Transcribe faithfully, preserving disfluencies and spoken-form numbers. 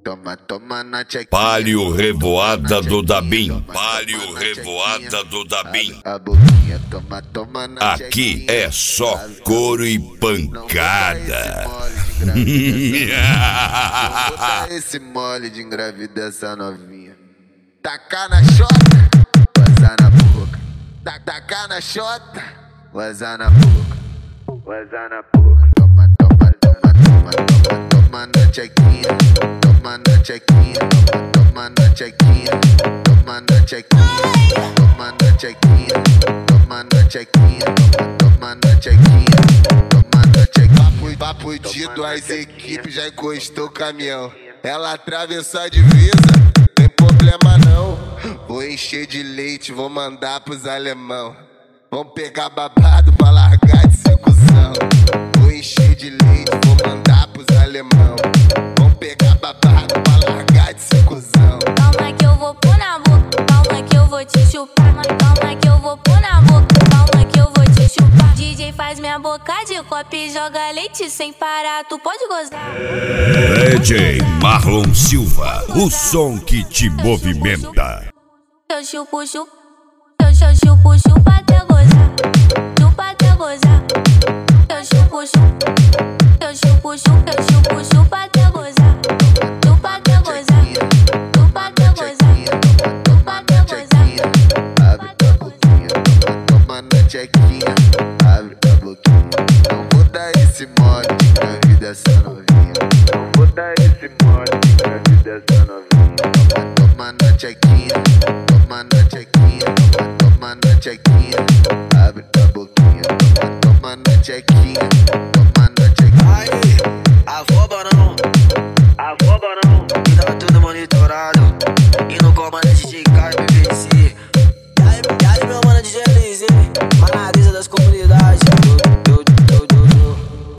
Toma, toma na chequinha. Palio Revoada do Dabim. Palio Revoada do Dabim. A boquinha, toma, toma na Aqui é só couro e pancada. Esse mole de engravidar essa novinha. Tacar na chota, vazar na boca. Tacar na chota, vazar na boca. Vazar na boca. Toma, toma, toma, toma, toma, toma na chequinha. Toma na chequinha, toma na chequinha. Toma na chequinha, toma na chequinha. Toma na chequinha, toma na chequinha. Toma na chequinha. Papo de duas equipes, já encostou o caminhão. Ela atravessou a divisa, tem problema não. Vou encher de leite, vou mandar pros alemão. Vão pegar babado pra largar de secusão. Vou encher de leite, vou mandar pros alemão. Vão pegar babado pra largar de secusão. Calma que eu vou pôr na boca, calma que eu vou te chupar. Calma que eu vou pôr na boca, calma que eu vou te chupar. D J faz minha boca de copo e joga leite sem parar, tu pode gozar. D J Marlon Silva, o som que te movimenta. Eu chupo, chupo, eu chupo, chupa até gozar, chupa até gozar. Eu chupo, chupo, eu chupo, chupo, eu chupo, chupa até gozar, chupa até gozar, chupa até gozar, chupa até gozar. Abre a boquinha, toma na chequinha. Abre a boquinha, não vou dar esse mole de engravidar essa novinha. Não vou dar esse mole de engravidar essa novinha. Toma na chequinha, toma na chequinha, toma na chequinha. Abre a boquinha, toma na chequinha, toma na chequinha. Aí, afoba não, afoba não, tá tudo monitorado.